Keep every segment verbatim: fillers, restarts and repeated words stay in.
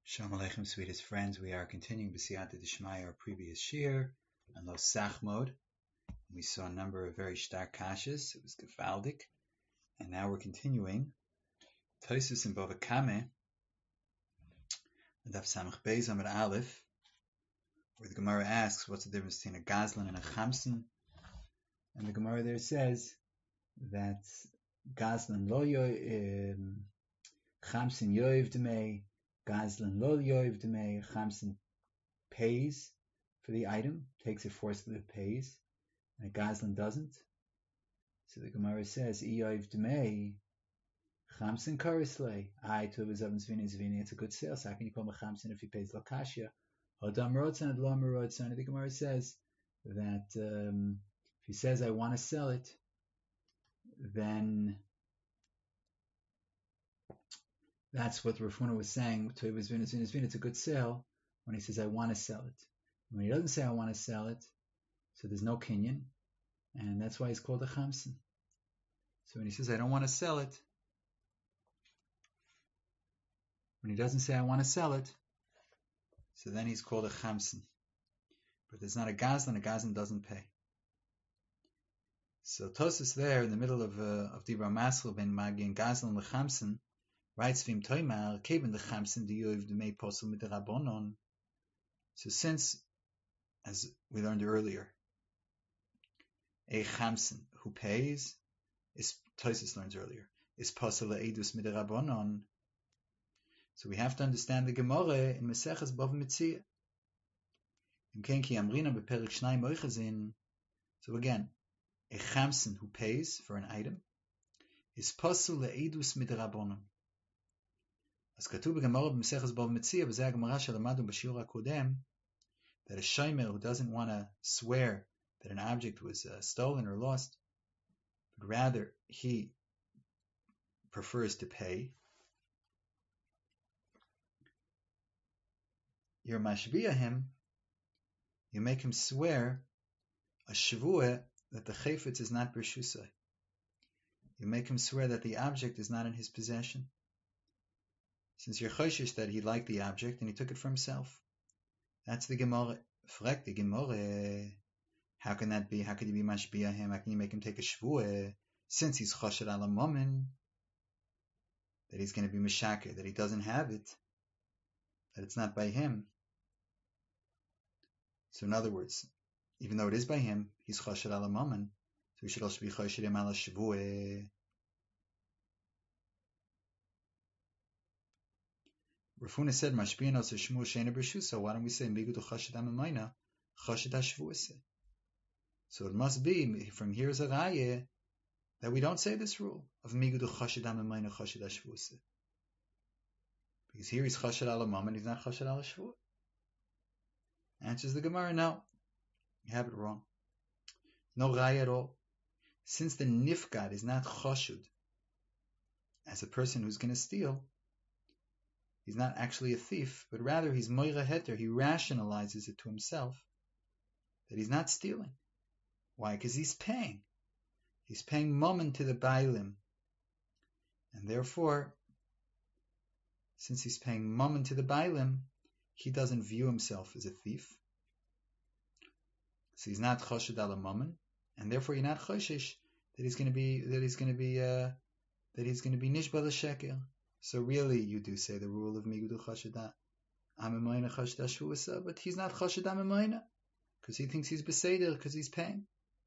Shalom Aleichem, sweetest friends. We are continuing B'siyata D'Shmaya, our previous shir, on Lo Sach mode. We saw a number of very stark kashas. It was gefaldik. And now we're continuing. Tosus in Bava Kame, Daf Samach Beis Amud Aleph, where the Gemara asks, what's the difference between a Gazlan and a Chamsin? And the Gemara there says that Gazlan lo yoy, um, Chamsin yoiv demei, Gazlan lo yoiv demei. Chamsin pays for the item, takes it forcibly, pays, and a Gazlan doesn't. So the Gemara says, yoiv demei, Chamsin karislei. I to his ovens zvini zvini. It's a good sale. So how can you call him a Chamsin if he pays lakashia? Hodam rotzan adlam rotzan. The Gemara says that um, if he says I want to sell it, then that's what Rav Huna was saying. It's a good sale when he says, I want to sell it. When he doesn't say, I want to sell it, so there's no kinyan, and that's why he's called a chamsin. So when he says, I don't want to sell it, when he doesn't say, I want to sell it, so then he's called a chamsin. But there's not a gazlan, a gazlan doesn't pay. So Tosas there, in the middle of uh, of Dibra Maschil, ben Magi and Gazlan lechamsin, writes Vim Toimar, Kevin the Chamsin, the Yuv the May Posel mit the Rabbonon. So since, as we learned earlier, a Chamsin who pays, is Tosis learns earlier, is Posel Eidus mit the Rabbonon. So we have to understand the Gemara in Meseches Bava Metzia. In Kenki Amrina bePerik Shnai Moichazin. So again, a Chamsin who pays for an item is Posel Eidus mit the Rabbonon. As katuv b'Gemara b'Meseches Bava Metzia, v'zeh Gemara shelamadu b'shiur hakodem, that a shomer who doesn't want to swear that an object was uh, stolen or lost, but rather he prefers to pay, you're mashbiah him, you make him swear a shavua that the chayfetz is not b'rshusay. You make him swear that the object is not in his possession. Since you're choshish that he liked the object and he took it for himself. That's the Gemara. Frek the Gemara. How can that be? How can you be mashbiah him? How can you make him take a shvuah? Since he's choshed ala momen, that he's going to be mishaker, that he doesn't have it, that it's not by him. So in other words, even though it is by him, he's choshed ala momen, so we should also be choshed him ala shvuah. Rav Huna said, "Mashbiyan also shmu sheina b'rshusa." Why don't we say migudu chashid amamayna chashid hashvuase? So it must be from here is a raya that we don't say this rule of migudu chashid amamayna chashid hashvuase, because here he's chashid ala mammon, he's not chashid ala shvu. Answers the Gemara, no, you have it wrong. No raya at all. Since the nifgad is not chashud as a person who's going to steal. He's not actually a thief, but rather he's moira heter. He rationalizes it to himself that he's not stealing. Why? Because he's paying. He's paying mammon to the bailim. And therefore, since he's paying mammon to the bailim, he doesn't view himself as a thief. So he's not choshed ala mammon, and therefore you're not choshish that he's going to be that he's going to be uh, that he's going to be nishba l'sheker. So really, you do say the rule of migudu chashida amamayna chashida shvuasa, but he's not chashida amamayna because he thinks he's beseder because he's paying.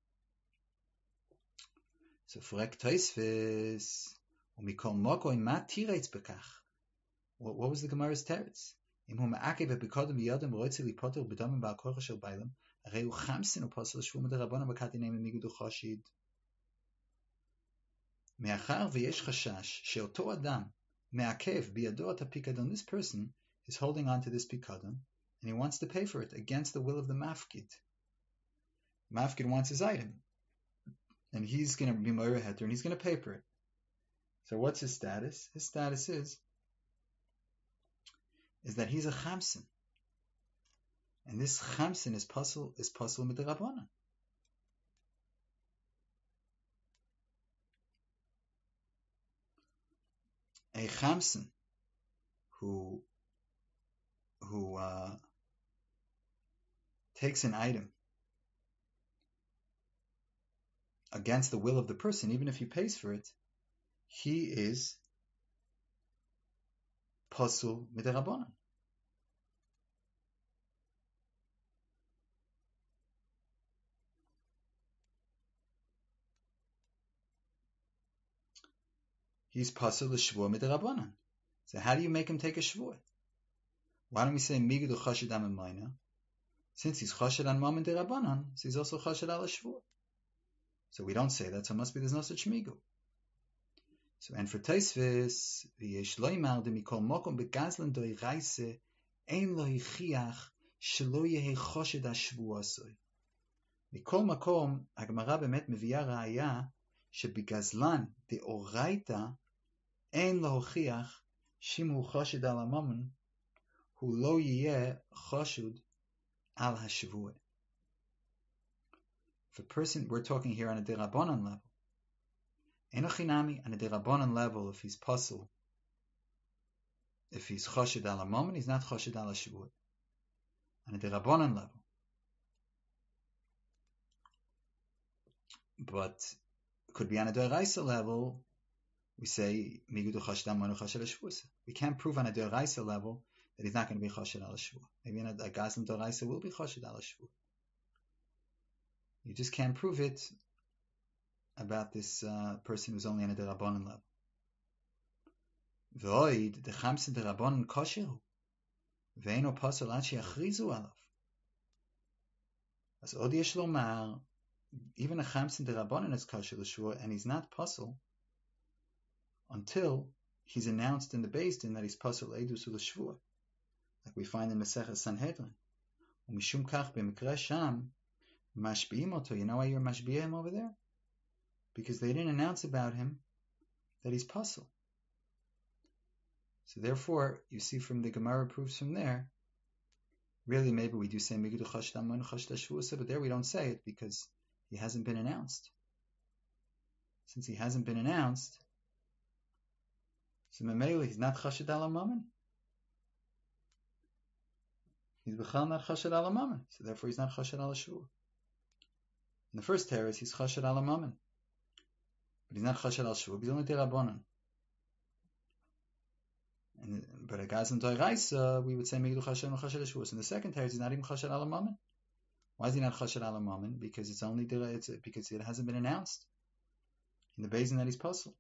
So frek toisves umikol mokoy mat tireitz bekach. What was the Gemara's teretz? Im hu ma'akev bekodem yadam roitze lipoter b'damim ba'al shel bailam arei hu chamsin u'posel shvu m'derabbanan b'kati name migudu chashid. Me'achar v'yesh chashash she'oto adam Me'akev biyado at pikadon. This person is holding on to this pikadon and he wants to pay for it against the will of the mafkid. Mafkid wants his item, and he's going to be moira heter and he's going to pay for it. So what's his status? His status is is that he's a chamsin, and this chamsin is puzzle is puzzle mit the rabbanan. A chamsin who who uh, takes an item against the will of the person, even if he pays for it, he is pasul mid'Rabbanan. He's pasul l'shvua mid'Rabbanan. So how do you make him take a shvua? Why don't we say migudu chashid amamayna? Since he's chashid on mom and derabanan, so he's also chashid al shvua. So we don't say that. So it must be there's no such migu. So and for Tosfos, v'yesh loymar demikol mokom begazlan doi reise ein lo yichiach shelo yehi chashid hashvuasoi. Mikol makom Hagmara bemet meviya raya shebegazlan deoraita ein lo hochiach shimu chashid al amamun hu lo yeh chashud al hashvua. If a person, we're talking here on a derabanan level. Enochinami, on a derabanan level, if he's pasul, if he's chashid al amamun, he's not chashid al hashvua. On a derabanan level. But it could be on a deraisa level, we say, migudu chashid al amamun chashid al hashvua. We can't prove on a deraisa level that he's not going to be chashid al hashvua. Maybe in a, a gazlan deraisa will be chashid al hashvua. You just can't prove it about this uh, person who's only on a derabanan level. V'oid the chamsin derabanan kosheru ve'eno pasol ad she'achrizu alav. As od yesh lomar, even a chamsin derabanan is kosher l'shvua, and he's not pasol until he's announced in the Beis Din that he's pasol edus l'shvua, like we find in Maseches Sanhedrin. Umishum kach b'mikra sham mashbiim oto. You know why you're mashbiim him over there? Because they didn't announce about him that he's pasul. So therefore, you see from the Gemara proves from there, really maybe we do say Migudu Chashid Amon Chashid Hashvuasa, but there we don't say it because he hasn't been announced. Since he hasn't been announced, so Mamela, he's not Chashid Al Amaman. He's Bechal not Chashid Al Amaman, so therefore he's not Chashid Al Hashvuah. In the first terrace, he's Chashid Al Amaman. But he's not chashid al shvua, he's only derabanan. And but a gazlan doiraisa, we would say migdu chashid al chashid al shvua. So in the second teretz, he's not even chashid al amamin. Why is he not chashid al amamin? Because it's only it's because it hasn't been announced in the Beis Din that he's pasul.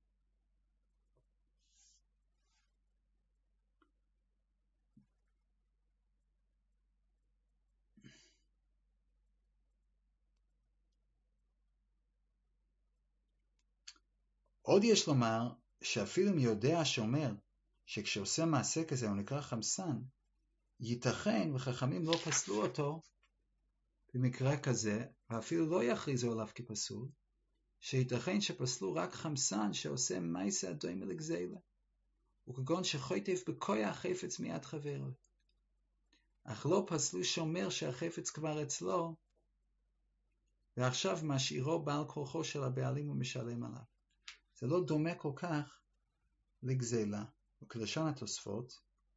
עוד יש לומר שאפילו אם יודע השומר שכשעושה מעשה כזה הוא נקרא חמסן, ייתכן וחכמים לא פסלו אותו במקרה כזה, ואפילו לא יכריזו עליו כפסול, שייתכן שפסלו רק חמסן שעושה מעשה הדומה לגזילה, וכגון שחוטף בכוח חפץ מיד חברו. אך לא פסלו שומר שהחפץ כבר אצלו, ועכשיו משאירו בעל כורחו של הבעלים ומשלם עליו. זה לא דומה כל כך לגזילה, וכלשון התוספות,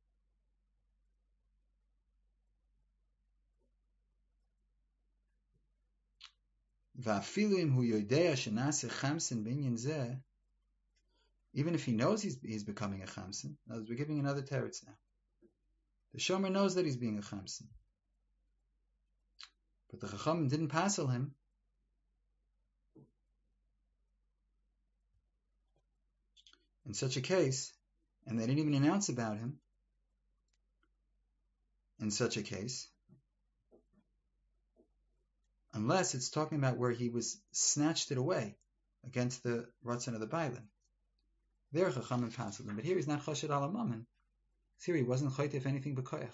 ואפילו אם הוא יודע שנעשה חמסן בעניין זה, even if he knows he's, he's becoming a chamsin, now we're giving another teretz now. The shomer knows that he's being a chamsin, but the chachamim didn't passel him. In such a case, and they didn't even announce about him, in such a case, unless it's talking about where he was snatched it away against the ratzon of the bailim. There chachamim passel him, but here he's not chashid al amamin. Here he wasn't chaytef anything b'koyach.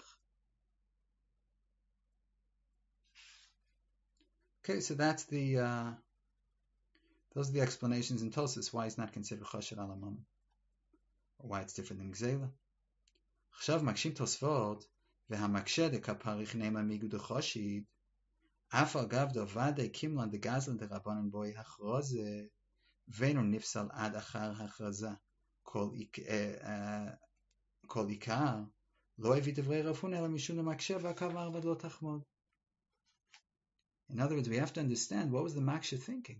Okay, so that's the uh, those are the explanations in Tosfos why he's not considered chashid al amamin, or why it's different than gzeila. Chashav makshim Tosfot v'hamakshe dekaparich neima migu dechashid af agav dovade kimlan degazlan derabanan boy hachroze v'enu nifsal ad achar hachraza kol ik kol ikar Lo evi divrei Rav Huna ela mishum demakshe v'akavar vad lo tachmod. In other words, we have to understand what was the Maksha thinking.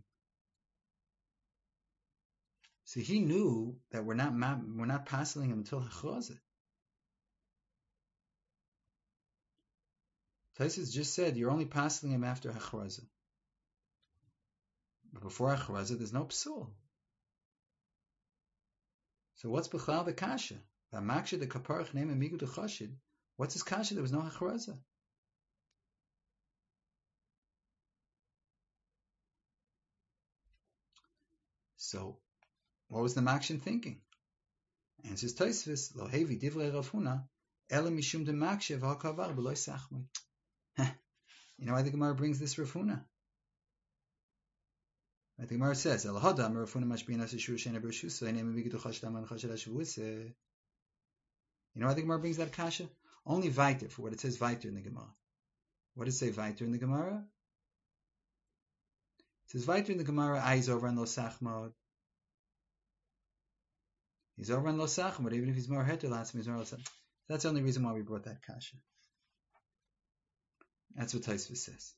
So he knew that we're not we're not passing him until Hachraza. Taisus just said you're only passing him after Hachraza. But before Hachraza, there's no psul. So what's B'chlal the kasha? The Maksha the kaparach name amigu the chashid. What's his kasha? There was no Hachraza. So what was the Makshin thinking? Answers Tosfos, Lo hevi divrei Rav Huna, ela mishum de Makshe v'hakavar b'lo sachmoi. You know why the Gemara brings this Rav Huna? The Gemara says, El hadam Rav Huna mashbiyan as shur she'ena b'rushusa, ene migidu chashdam an chashad hashavuse. You know why the Gemara brings that kasha? Only Vaiter, for what it says Vaiter in the Gemara. What does it say Vaiter in the Gemara? It says Vaiter in the Gemara, eyes over on Lo Sachmod. He's over on Lo Sachmod, even if he's more heter, last he's more Lo Sachmod. That's the only reason why we brought that kasha. That's what Tosfos says.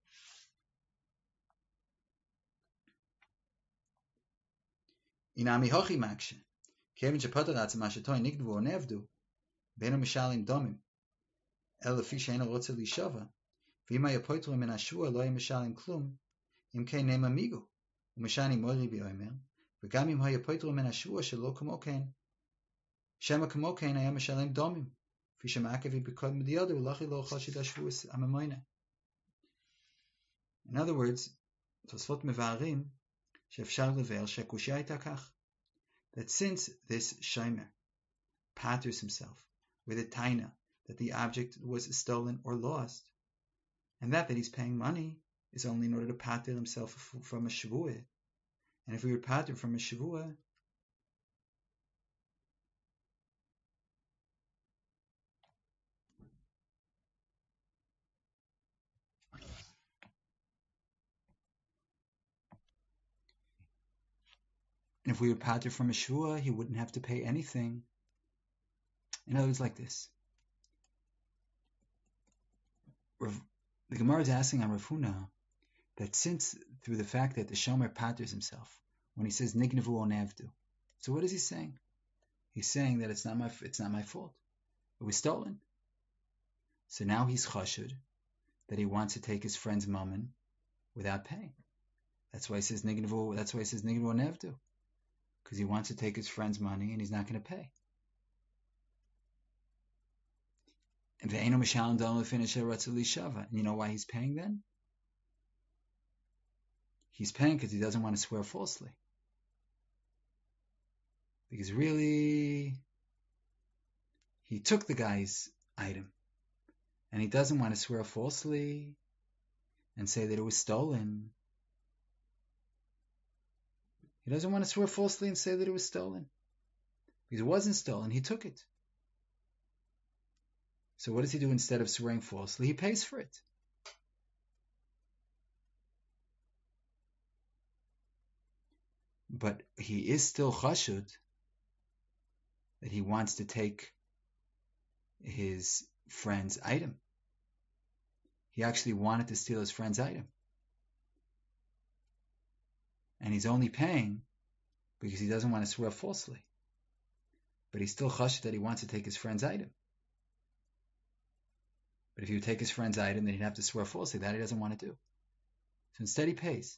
Inami hochi makshe. Kevin shepater atzma shetoy nigdvu or nevdu. Beno mishalim domim. El lefi she'ena rotze lishava. V'ima yapoitru min hashua lo mishalim klum. Im kein nem amigo. Umishani mori b'omer. V'gam im hayapoitru min hashua shelo kamo kein. Shema kamo kein hayam mishalim domim. V'fi shema'akevi b'kod midiyadu u'lachi lo chashid hashvuas amamoyne. In other words, Tosfot mevarim she'efshar lever she'kushia hayta kach. That since this shomer patters himself with a taina that the object was stolen or lost, and that that he's paying money is only in order to patter himself from a shavua. And if we would patter from a shavua, and if we would patter from a shavua, he wouldn't have to pay anything. In other words, like this. The Gemara is asking on Rav Huna that since through the fact that the shomer patters himself when he says nignevu o nevdu, so what is he saying? He's saying that it's not my it's not my fault. It was stolen. So now he's chashud that he wants to take his friend's mammon without paying. That's why he says nignevu. That's why he says nignevu o nevdu, because he wants to take his friend's money and he's not going to pay. And you know why he's paying then? He's paying because he doesn't want to swear falsely. Because really, he took the guy's item, and he doesn't want to swear falsely and say that it was stolen. He doesn't want to swear falsely and say that it was stolen. Because it wasn't stolen, he took it. So what does he do instead of swearing falsely? He pays for it. But he is still chashud that he wants to take his friend's item. He actually wanted to steal his friend's item. And he's only paying because he doesn't want to swear falsely. But he's still chashud that he wants to take his friend's item. But if he would take his friend's item, then he'd have to swear falsely. That he doesn't want to do. So instead he pays.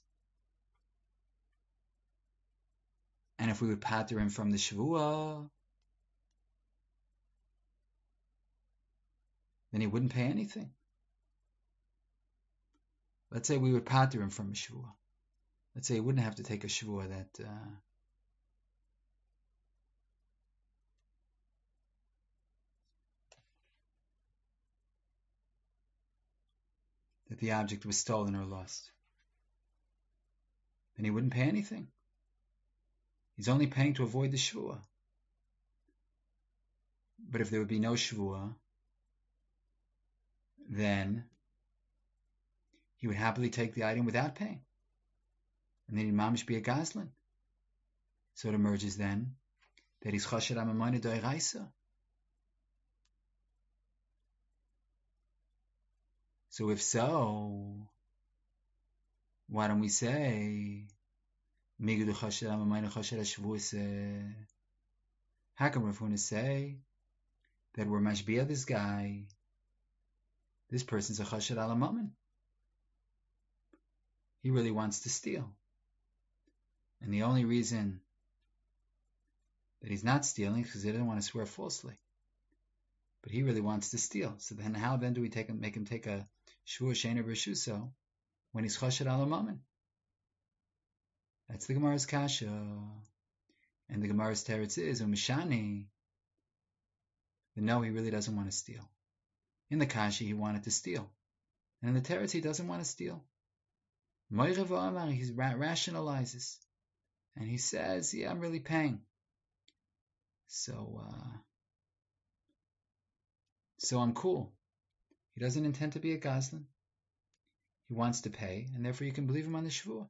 And if we would pater him from the shavua, then he wouldn't pay anything. Let's say we would pater him from a shavua. Let's say he wouldn't have to take a shavua that... Uh, that the object was stolen or lost. Then he wouldn't pay anything. He's only paying to avoid the shvua. But if there would be no shvua, then he would happily take the item without paying. And then he'd mamish be a gazlan. So it emerges then that he's chashed amamayna doiraisa. So if so, why don't we say, how can Rav Huna say that we're mashbia this guy? This person's a chashed ala mammon. He really wants to steal. And the only reason that he's not stealing is because he doesn't want to swear falsely. But he really wants to steal. So then how then do we take him, make him take a shvua she'eina b'reshuso when he's chashed ala mammon? That's the Gemara's kasha. And the Gemara's teretz is, umishani, that no, he really doesn't want to steal. In the kasha, he wanted to steal. And in the teretz, he doesn't want to steal. Moirev Amar, he rationalizes. And he says, yeah, I'm really paying. So, uh, so I'm cool. He doesn't intend to be a gazlan. He wants to pay, and therefore you can believe him on the shvua.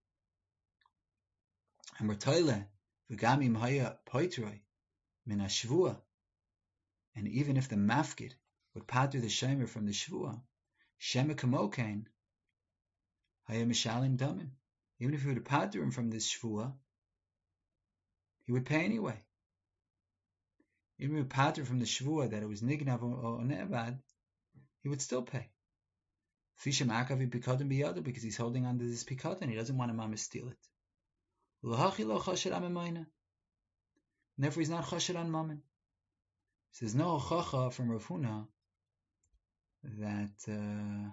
And we're toile, v'gamim haya poitroi, min ha-shvua. And even if the mafkid would pater the shomer from the shvua, shema kamokain, haya mishalim damim. Even if he would pater him from this shvua, he would pay anyway. Even if he would pater from the shvua that it was nignav or ne'avad, he would still pay. Fishem akavi pikadon biyado, because he's holding on to this pikadon, he doesn't want a mama steal it. L'hachi lo chashed amamayna. Therefore he's not chashed on mammon. There's no chacha from Rav Huna that uh,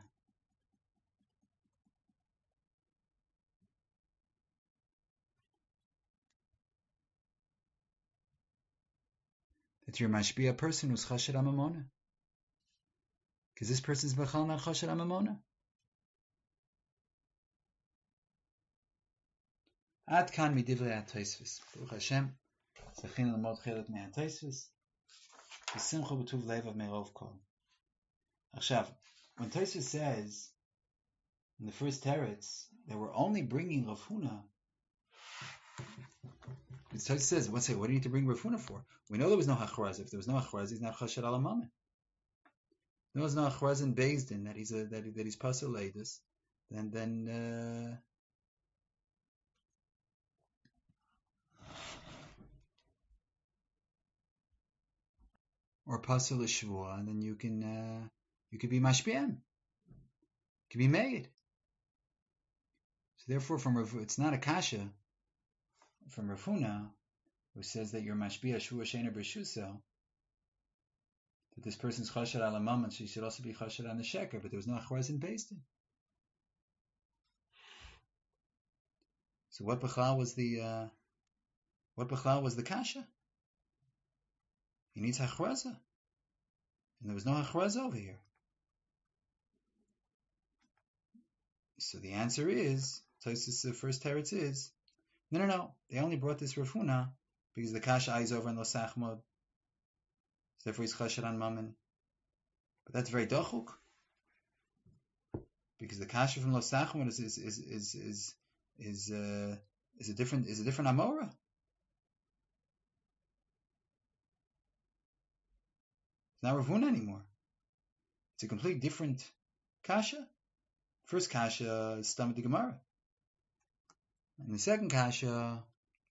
that you're mashbia a person who's chashed on mamona, because this person's bechal not chashed on mamona. Ad kan midivrei HaTosfos. Baruch Hashem, zechina lemod chelet mei HaTosfos. V'simcha b'tuv levav me'rov kol. Achshav, when Tosfos says in the first teretz that we're only bringing Rav Huna, Tosfos says, what's it? What do you need to bring Rav Huna for? We know there was no hachraz. If there was no hachraz, he's not chashed ala mammon. There was no hachraz in Beis Din that he's a, that, he, that he's pasal leidus. Then then. Uh, or pasal shvua, and then you can uh, you could be mashbi'em, you could be made. So therefore, from Rav, it's not a kasha from Rav Huna, who says that you're mashbi'a shvua she'eina b'reshuso, that this person's chashed ala mammon, so you should also be chashed on the sheker, but there was no achraz in Beis Din. So what b'chal was the uh, what b'chal was the kasha? He needs hachraza, and there was no hachraza over here. So the answer is, Tosfos the first teretz is, no, no, no. They only brought this Rav Huna because the kasha is over in Lo Sachmod. So therefore he's chashed on mammon. But that's very dachuk, because the kasha from Lo Sachmod is is is is is is, uh, is a different is a different amora. It's not Rav Huna anymore. It's a complete different kasha. First kasha is stam the Gemara, and the second kasha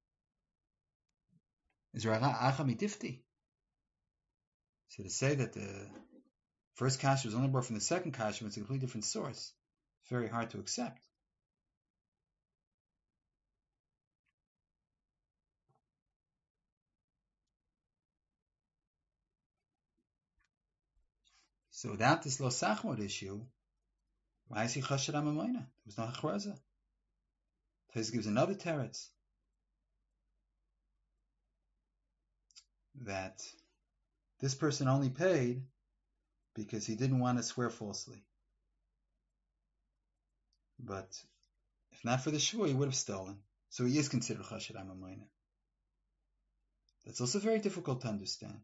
is Raga Acha Mitifti. So to say that the first kasha was only brought from the second kasha, it's a completely different source. It's very hard to accept. So without this Lo Sachmod issue, why is he chashed on mammona? There was no hachraza. Tosfos gives another teretz that this person only paid because he didn't want to swear falsely. But if not for the shvua, he would have stolen. So he is considered chashed on mammona. That's also very difficult to understand.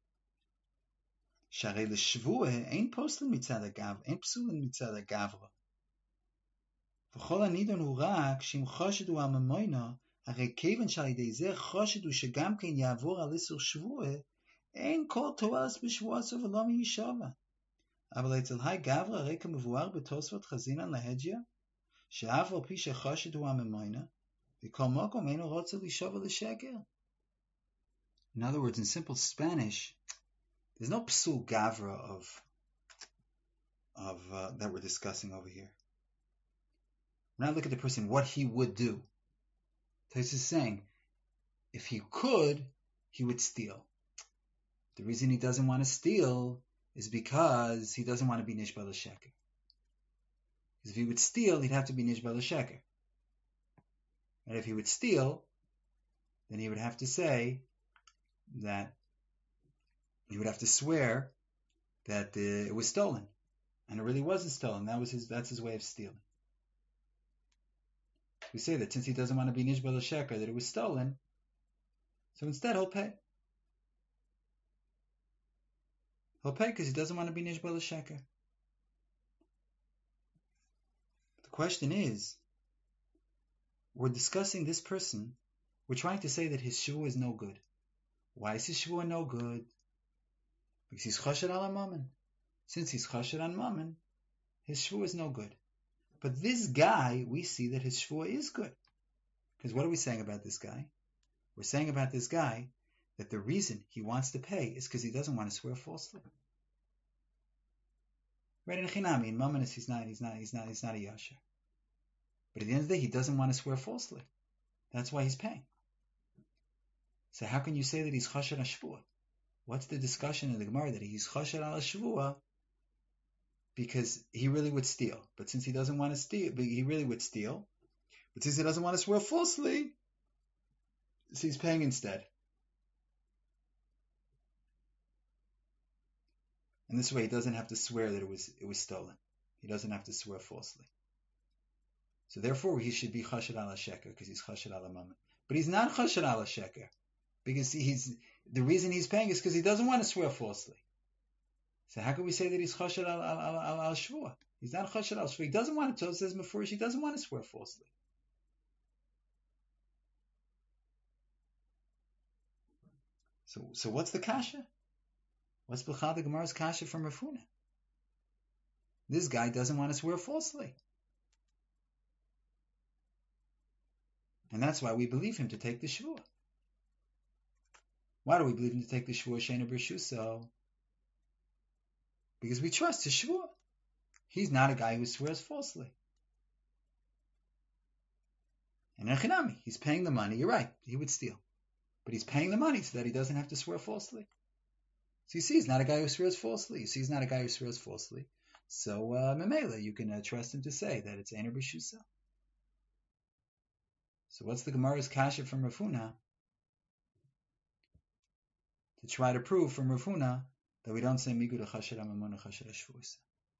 Sharei l'shvua ain't poslim mitzad hagav, ain't psulin mitzad hagavra. V'chol anidon hu rak shim chashedu al mammona, harei kevan shal yidei zeh chashedu shegam ken yavor al isur shvua, ain't kol toas b'shvuaso v'lo miyishava. אבל אצל היי גברה הרקע מבואר בתוספות חזינן להג'יה, שאף על פי שחשד הוא הממיינה, וכל מקום אינו רוצה לשוב לשקר. In other words, in simple Spanish, there's no psul gavra of, of uh, that we're discussing over here. We're not looking at the person, what he would do. Tais is saying, if he could, he would steal. The reason he doesn't want to steal is because he doesn't want to be nishba l'sheker. Because if he would steal, he'd have to be nishba l'sheker. And if he would steal, then he would have to say that he would have to swear that uh, it was stolen, and it really wasn't stolen. That was his. That's his way of stealing. We say that since he doesn't want to be nishba l'sheker, that it was stolen, so instead he'll pay. He'll pay because he doesn't want to be nishba l'sheker. The question is, we're discussing this person. We're trying to say that his shvuah is no good. Why is his shvuah no good? Because he's chashed al mammon. Since he's chashed on mammon, his shvuah is no good. But this guy, we see that his shvuah is good. Because what are we saying about this guy? We're saying about this guy that the reason he wants to pay is because he doesn't want to swear falsely. Right in Chinami, in mammon, he's not, he's not, he's not, he's not a yasher. But at the end of the day, he doesn't want to swear falsely. That's why he's paying. So how can you say that he's chashed al shvuah? What's the discussion in the Gemara that he's chashed al shvuah because he really would steal? But since he doesn't want to steal, but he really would steal. But since he doesn't want to swear falsely, so he's paying instead. And this way, he doesn't have to swear that it was it was stolen. He doesn't have to swear falsely. So therefore, he should be chashed al sheker because he's chashed al mammon. But he's not chashed al sheker because he's the reason he's paying is because he doesn't want to swear falsely. So how can we say that he's chashed al al al al shvuah? He's not chashed al shvuah. He doesn't want to. It says mefurish. He doesn't want to swear falsely. So so what's the kasha? What's b'chad the Gemara's kasha from Rav Huna? This guy doesn't want to swear falsely. And that's why we believe him to take the shvuah. Why do we believe him to take the shvuah she'eino b'rshuso? Because we trust his shvuah. He's not a guy who swears falsely. And in Chinami, he's paying the money. You're right, he would steal. But he's paying the money so that he doesn't have to swear falsely. So you see, he's not a guy who swears falsely. You see, he's not a guy who swears falsely. So, uh, Memela, you can uh, trust him to say that it's Einer B'Shusa. So what's the Gemara's kasha from Rav Huna? To try to prove from Rav Huna that we don't say Migu Chasher HaMamon Chasher HaShvuos.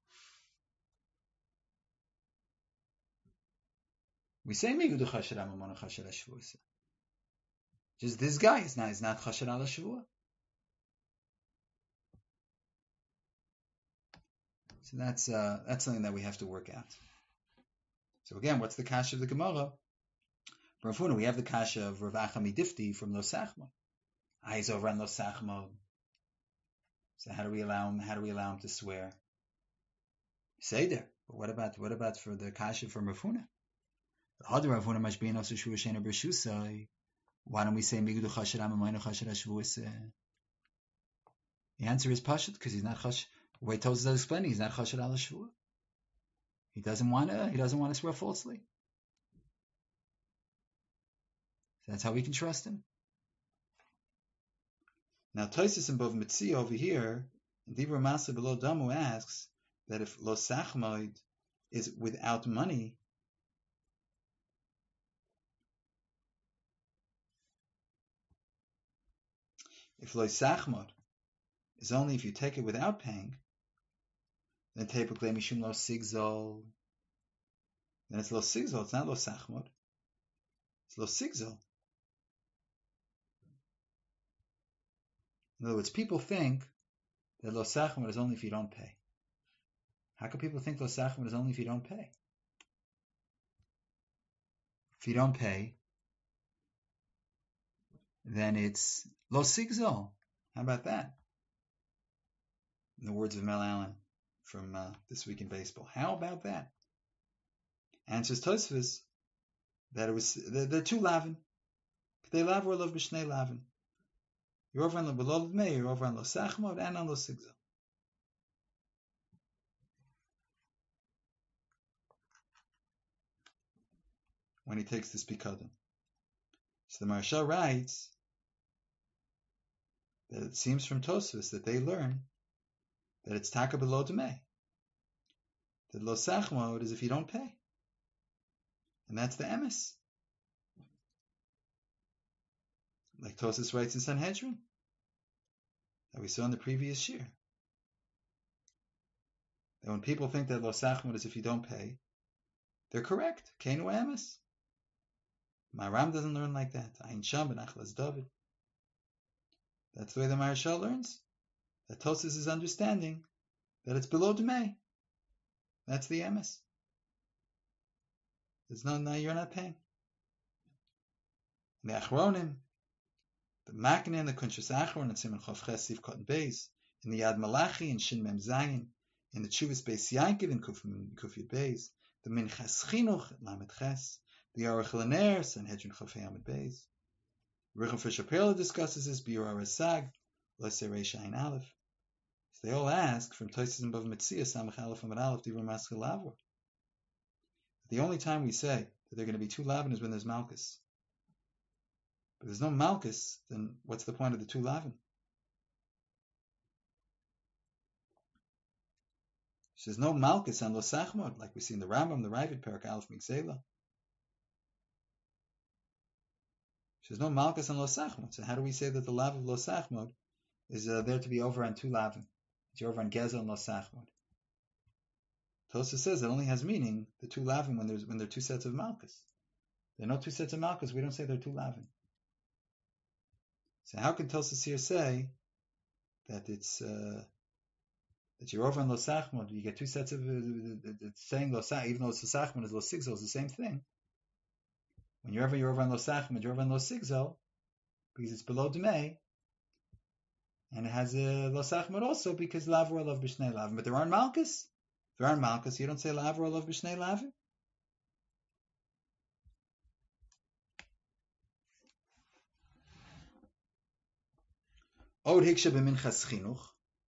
We say Migu Chasher HaMamon Chasher HaShvuos. Just this guy is not, is not Chasher al Shvuah. So that's uh, that's something that we have to work out. So again, what's the kasha of the Gemara? From Rav Huna, we have the kasha of Rav Achami Difti from Lo Sachmo. Ah, he's over on Lo Sachmo. So how do we allow him? How do we allow him to swear? Say there. But what about what about for the kasha from Rav Huna? The other Rav Huna must be in also Shvuah She'eino B'Rshusai. Why don't we say Migudu Chasher HaMamaynu Chasher HaShvuos? The answer is Pashut because he's not Chash. The way Tosas is explaining, he's not Chasher al Shvuah. He doesn't want to. He doesn't want to swear falsely. So that's how we can trust him. Now Tosas in Bov Mitzia over here, Dibra Masa Below Damu asks that if Lo Sachmoid is without money, if Lo Sachmoid is only if you take it without paying, then Tepuk Le Mishum Lo Sigzol. Then it's Lo Sigzol. It's not Lo Sachmoid. It's Lo Sigzol. In other words, people think that Lo Sachmoid is only if you don't pay. How can people think Lo Sachmoid is only if you don't pay? If you don't pay, then it's Lo Sigzol. How about that? In the words of Mel Allen. from uh, This Week in Baseball. How about that? Answers Tosfos that it was there are two lavin. They lav or love b'shnei lavin. You're over on the below of me. You're over on lo sachmod and on lo sigzal. When he takes this pikadon, so the Maharsha writes that it seems from Tosfos that they learn that it's taka below demei. That lo sachmod is if you don't pay, and that's the emes. Like Tosfos writes in Sanhedrin, that we saw in the previous year. That when people think that lo sachmod is if you don't pay, they're correct. Keinu emes. Maram doesn't learn like that. Ayin Sham ben Achlas David. That's the way the Maharsha learns. That Tosfos is understanding that it's below demei. That's the emes. There's no, no, you're not paying. The Achronim, the Makne and the Kunshas Achron and Simon Chof Ches Cotton Beis, in the Yad Malachi and Shin Mem Zayin, in the Chuvas Beis Yankiv and Kuf Yud Beis, the Minchas Chinuch at Lamed Ches, the Aruch LaNer, Sanhedrin Chof Yamid Beis. Rechon Fisher Perla discusses this, Biur Arasag, Lesser Reish Ayin Aleph. So they all ask from Tosfos and Bav Metzia, Samach Aleph Amud Aleph, Divur Maskil Lavor. The only time we say that they're going to be two lavin is when there's malchus. But there's no malchus, then what's the point of the two lavin? So there's no malchus on lo sachmod, like we see in the Rambam, the Ravid, Perak Aleph Migzela. There's no malchus on lo sachmod. So how do we say that the lav of lo sachmod is uh, there to be over on two lavin? It's over on gezel and lo sachmod. Tosfos says it only has meaning the two lavin when there's when there are two sets of malchus. There are no two sets of malchus. We don't say there are two lavin. So how can Tosfos here say that it's uh, that you're over on lo sachmod? You get two sets of uh, it's saying lo sach, even though it's lo sachmod is lo sigzol, is the same thing. When you're over, you're over on lo sachmod, you're over on lo sigzol, because it's below demei, and it has a lo sachmod also because lav or love b'shnei lavin. But there aren't malchus. There aren't malchus. You don't say lav or love b'shnei lavin. Od hiksha b'minchas chinuch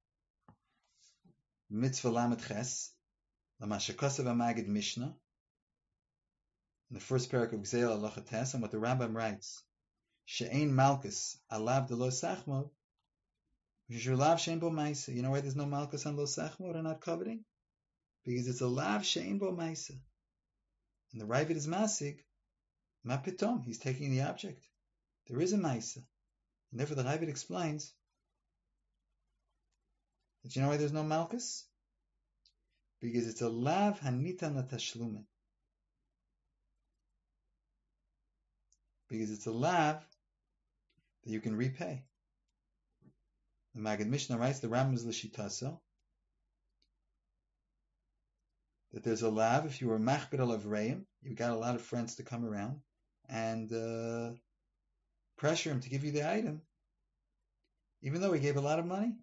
mitzvah lamed ches l'mashakasav amagid mishnah. In the first parak of Gzeil Halacha Tes, and what the Rambam writes, she'ein malchus alav de lo sachmod, lav she'ein bo ma'isa. You know why there's no malchus on lo sachmod and not coveting? Because it's a lav she'ein bo ma'isa. And the Ravid is masig, ma pitom, he's taking the object. There is a ma'isa. And therefore the Ravid explains that you know why there's no malchus? Because it's a lav hanitan latashlumin. Because it's a lav that you can repay. The Maggid Mishnah writes, the Rambam is l'shitasa, that there's a lav, if you were machbid al avreim, you got a lot of friends to come around and uh, pressure him to give you the item, even though he gave a lot of money.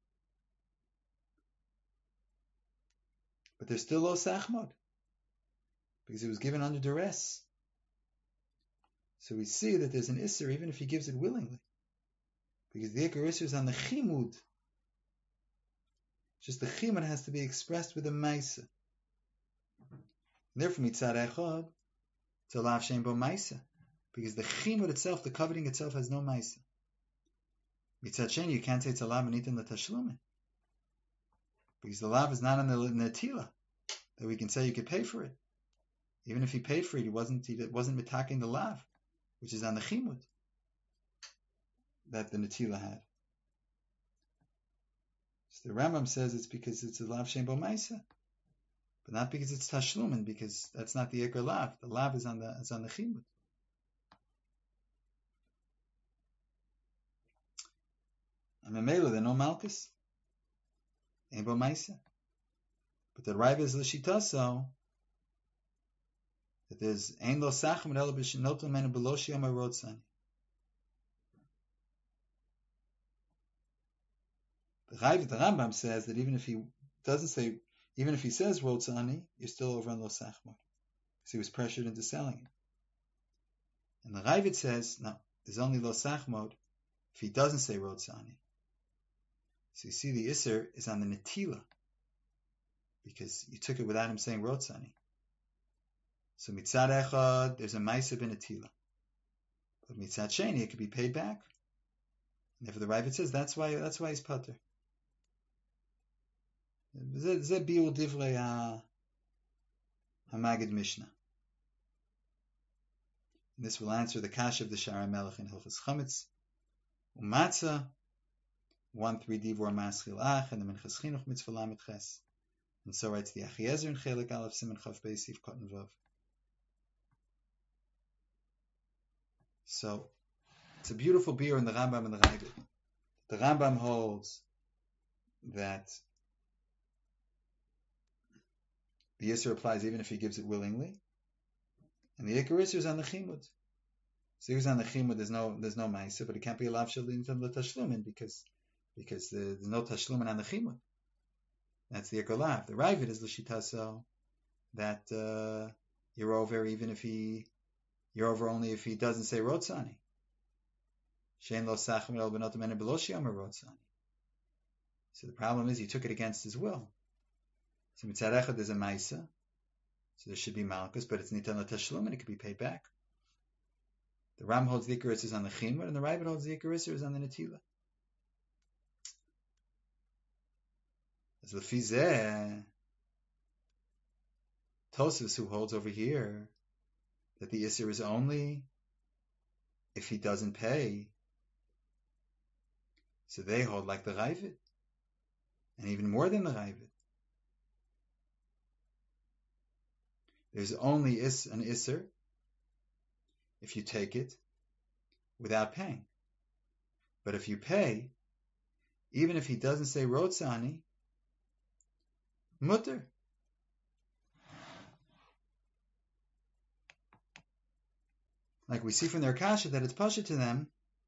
But there's still lo sachmod, because it was given under duress. So we see that there's an isser even if he gives it willingly, because the ikar isser is on the chimud. Just the chimud has to be expressed with a ma'isa. Therefore, mitzad echad, it's a lav shein bo ma'isa, because the chimud itself, the coveting itself, has no ma'isa. Mitzad shein, you can't say it's a lav anitin l'tashlumin, because the lav is not on the netila that we can say you could pay for it. Even if he paid for it, he wasn't he wasn't mitaking the lav, which is on the chimud that the netila had. So the Rambam says it's because it's a lav shein bo ma'isa, but not because it's tashlumin, because that's not the ikar lav. The lav is on the is on the chimud. And memela, there no malchus, ein bo ma'isa. But the Rav is l'shitaso that there's ein lo sachmod ela b'shenotel menu below shiyam harotzani. The Rav, the Rambam says that even if he doesn't say, even if he says Rotzani, you're still over on Lo Sachmod. So he was pressured into selling it. And the Ravid says, no, there's only Lo Sachmod if he doesn't say Rotzani. So you see the Isser is on the Netila, because you took it without him saying Rotzani. So Mitzad Echad, there's a Maisa ben Netila. But Mitzad Sheni, it could be paid back. And therefore the Ravid says, that's why, that's why he's Pater. זה ביור דברי המגד Mishnah. And this will answer the Kasha of the Shara Melech in Hilchos Chametz. Umatzah, one three divor maschil ach, and the Minchas Chinuch mitzvah lamet ches. And so writes the Achiezer in Chelik Aleph Siman Chav Beis Sif Kotten Vav. So it's a beautiful beer in the Rambam and the Ravid. The Rambam holds that the Yisr applies even if he gives it willingly, and the Ikar Yisr is on the Chimud. So he's on the Chimud. There's no there's no Ma'isa, but it can't be a lav shalim to the Tashlumin because because the, there's no Tashlumin on the Chimud. That's the Ikar lav. The Ravid is l'shitaso that uh, you're over even if he you're over only if he doesn't say Rotzani. Shein lo sachmid el benotam ene beloshi amar Rotzani. So the problem is he took it against his will. So mitzad echad there's a Ma'isa, so there should be Malkus, but it's nitan l'tashlum and it could be paid back. The Ram holds the Ikar Yisr is on the Chimud, and the Ravid holds the Ikar Yisr is on the Netila. As Lefizeh, Tosfos, who holds over here that the Isser is only if he doesn't pay, so they hold like the Ravid, and even more than the Ravid. There's only is an Isser if you take it without paying. But if you pay, even if he doesn't say Rotzani, mutter. Like we see from their kasha that it's pasha to them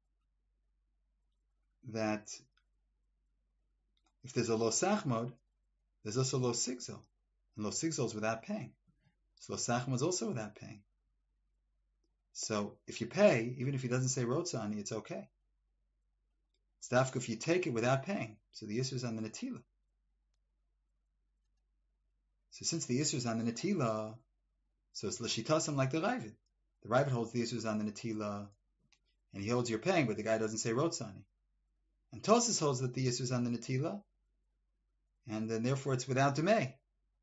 that if there's a lo sachmod, there's also lo sigzol. And lo sigzol is without paying. So lo sachmod is also without paying. So if you pay, even if he doesn't say Rotzani, it's okay. It's dafka if you take it without paying. So the Yisr is on the Netila. So since the Yisr is on the Netila, so it's l'shitasim like the Ravid. The Ravid holds the Yisr is on the Netila, and he holds you're paying, but the guy doesn't say Rotzani. And Tosfos holds that the Yisr is on the Netila, and then therefore it's without Demei.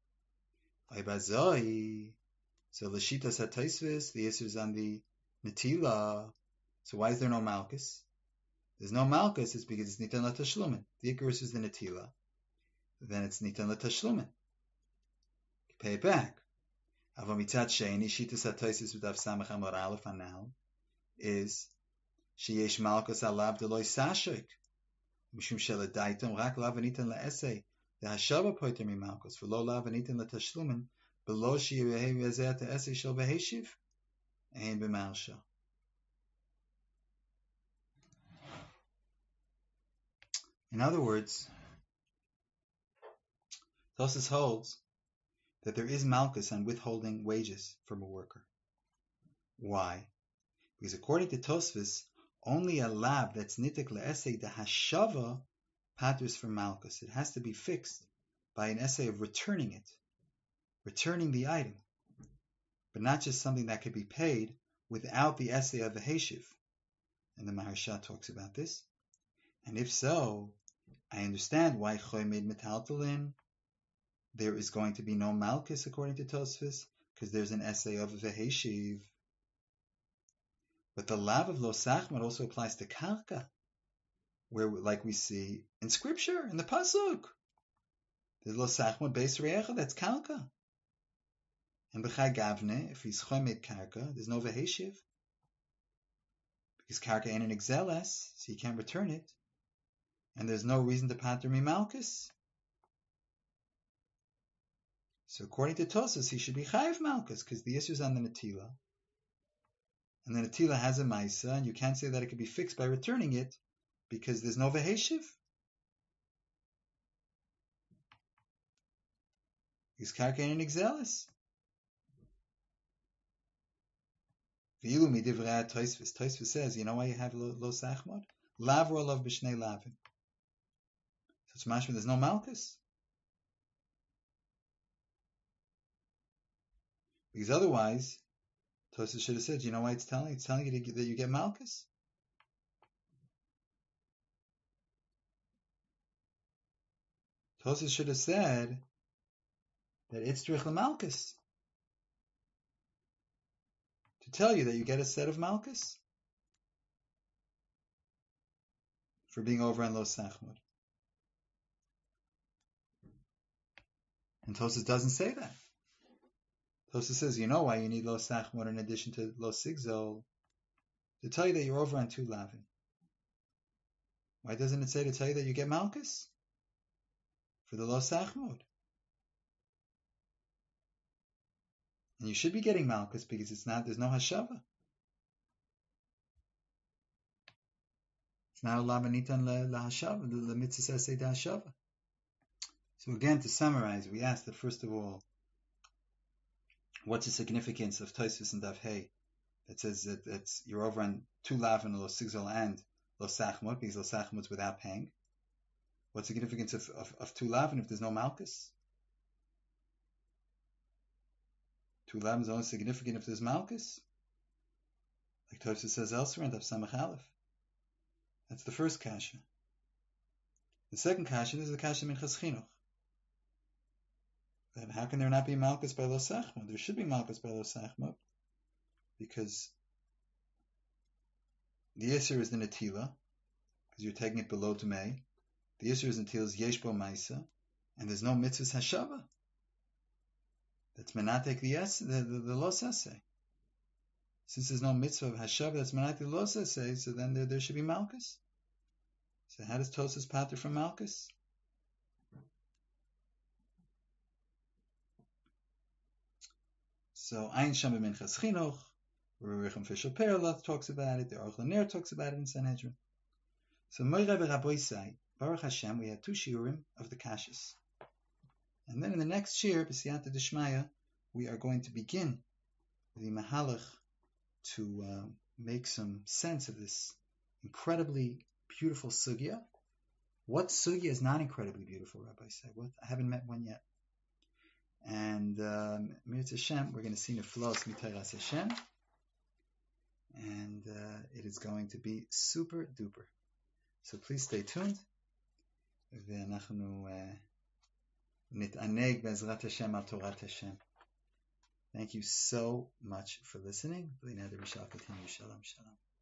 So l'shitas ha-Tosfos, the Yisr is on the Netila. So why is there no Malkus? There's no Malkus, it's because it's Nitan l'Tashlumin. The Ikar Yisr is the Netila. Then it's Nitan l'Tashlumin. You pay it back. Avomitzat sheini, shitas ha-Tosfos v'dav samach amar aleph anal, is sheyesh Malkus alav deloy sashik. Mishum sheladaitam rak lav v'nitan la'esei. The hashava poiter mi Malkus, v'lo lav v'nitan l'Tashlumin, below sheyehi v'ezeh ta'esei shel v'heshiv, ein b'marsha. In other words, Tosfos holds that there is Malkus on withholding wages from a worker. Why? Because according to Tosfos, only a lab that's nitik le'esei the hashava paters from Malkus. It has to be fixed by an essay of returning it, returning the item, but not just something that could be paid without the essay of the Heshiv. And the Maharsha talks about this. And if so, I understand why Choy made metaltalin. There is going to be no Malkus according to Tosfos, because there's an essay of the Heshiv. But the lav of Lo Sachmod also applies to Karka, where, like we see in Scripture, in the Pasuk, there's Lo Sachmod Beis Re'echa, that's Karka. And B'chai Gavne, if he's Choy made Karka, there's no Veheshiv. Because Karka ain't an exeles, so you can't return it. And there's no reason to pater mi Malkus. So according to Tosfos, he should be chayiv Malkus, because the issue is on the Netila. And the Netila has a Maisa, and you can't say that it could be fixed by returning it, because there's no Veheshiv. Is karka in exelis. V'ilu mi divrei Tosfos. Tosfos says, you know why you have lo, lo sachmod? Lavro lov b'shnei lavin. So it's mashma, there's no malchus. Because otherwise, Tosfos should have said, you know why it's telling? It's telling you that you get malchus. Tosfos should have said that it's drich malchus. To tell you that you get a set of malchus for being over on lo sachmod. And Tosfos doesn't say that. Tosfos says, you know why you need lo sachmod in addition to lo sigzol? To tell you that you're over on two lavin. Why doesn't it say to tell you that you get malchus? For the lo sachmod. And you should be getting malchus because it's not, there's no hashava. It's not a lavanitan la hashava, the mitzvah says say da hashava. So again, to summarize, we asked that first of all, what's the significance of Tosfos and Daf Hey that says that it's, you're over on two lavin, lo sigzol, and lo sachmod, because lo sachmod's without paying. What's the significance of, of, of two lavin if there's no malchus? Two lavin is only significant if there's malchus. Like Tosfos says elsewhere in Daf Samach Aleph. That's the first kasha. The second kasha is the kasha minchas chinuch. Then how can there not be malchus by lo sachmod? There should be malchus by lo sachmod because the yisur is the netila because you're taking it below Tumei. The yisur is netila is yesh bo ma'isa, and there's no mitzvahs hashava. That's menatek the yes, the, the, the lo saseh. Since there's no mitzvah of hashava that's menatek the lo saseh, so then there, there should be malchus. So how does Tosfos pater from malchus? So Ein Shama Minchas Chinuch, Rechem Fishel Perloth talks about it, the Aruch LaNer talks about it in Sanhedrin. So Moirei Rabbi say, Baruch Hashem, we had two shiurim of the kashas. And then in the next shiur, B'siyata D'Shmaya, we are going to begin the mahalach to uh, make some sense of this incredibly beautiful sugya. What sugya is not incredibly beautiful, Rabbi say? What? I haven't met one yet. And um, Mirz Hashem, we're going to see Neflos Mitayras Hashem, and uh, it is going to be super duper. So please stay tuned. ואנחנו נתענג בעזרת Hashem על תורת Hashem. Thank you so much for listening. Shalom, shalom.